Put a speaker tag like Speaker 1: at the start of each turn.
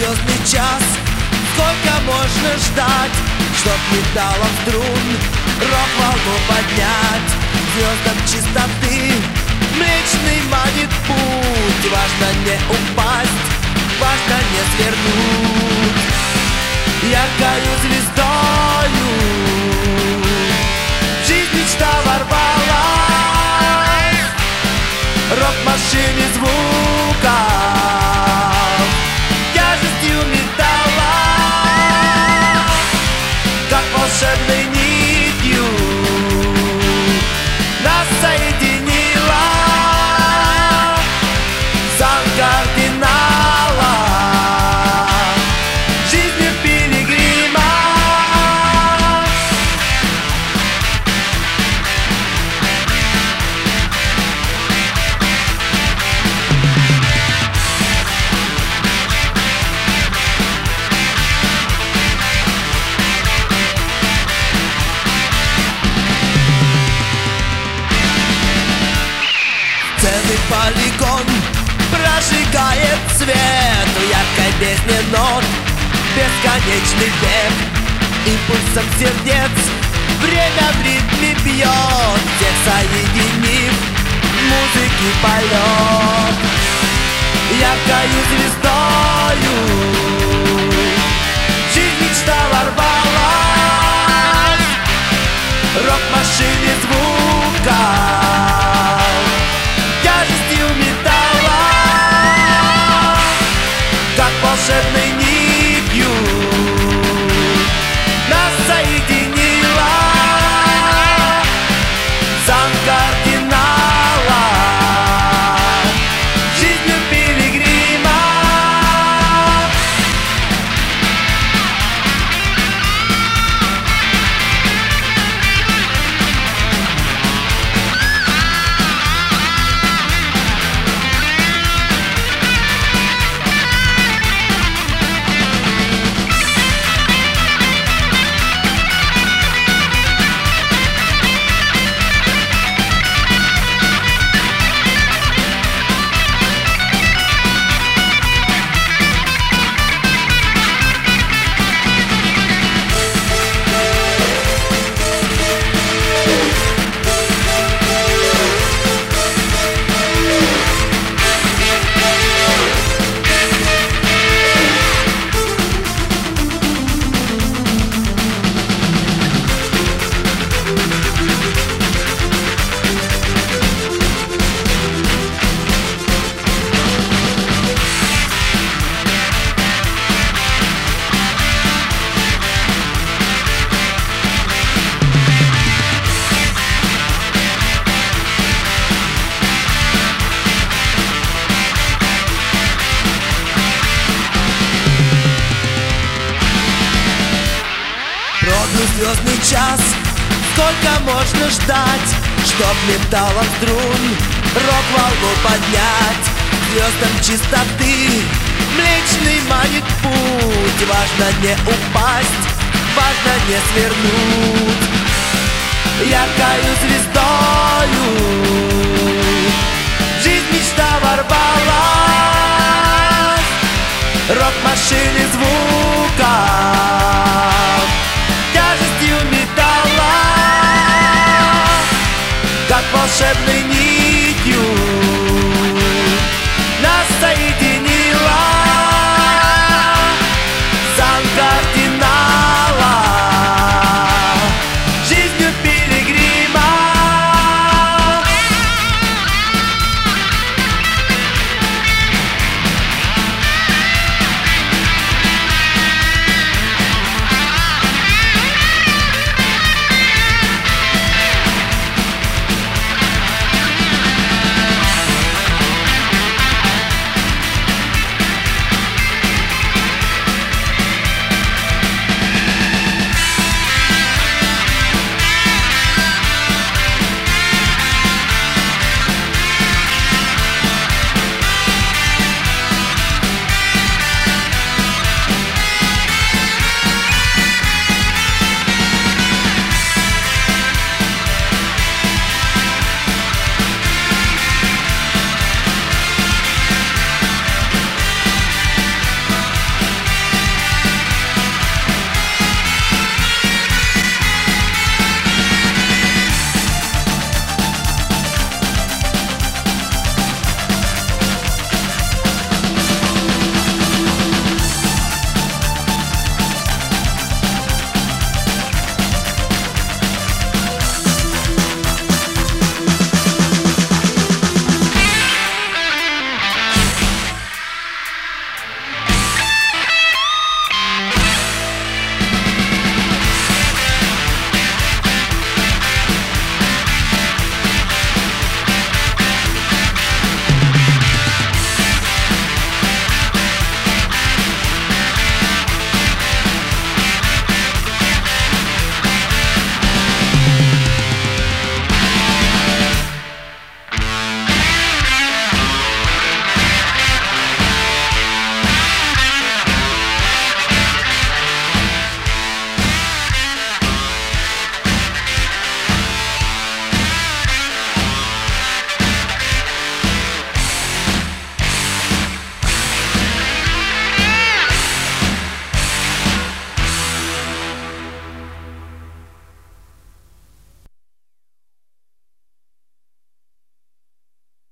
Speaker 1: звездный час. Сколько можно ждать, чтоб металлом струн рок-волну поднять? Звездам чистоты Млечный манит путь. Важно не упасть, важно не свернуть. Яркою звездою в жизнь мечта ворвалась. Рок-машине звука, тяжестью металла, как волшебной нитью нас соединила сан кардинала, жизнью пилигрима. Целый полигон прожигает свет в яркой бездне нот. Бесконечный бег импульсом сердец, время в ритме бьет, всех соединив музыки полет. Яркою звездою в жизнь мечта ворвалась. Рок-машине звука, тяжестью металла, как волшебной нитью нас соединила сан кардинала, жизнью пилигрима. Звездный час, сколько можно ждать, чтоб металлом струн рок-волну поднять? Звездам чистоты Млечный манит путь. Важно не упасть, важно не свернуть. Яркою звездою в жизнь мечта ворвалась. Рок-машине звука, тяжестью металла, как волшебной нитью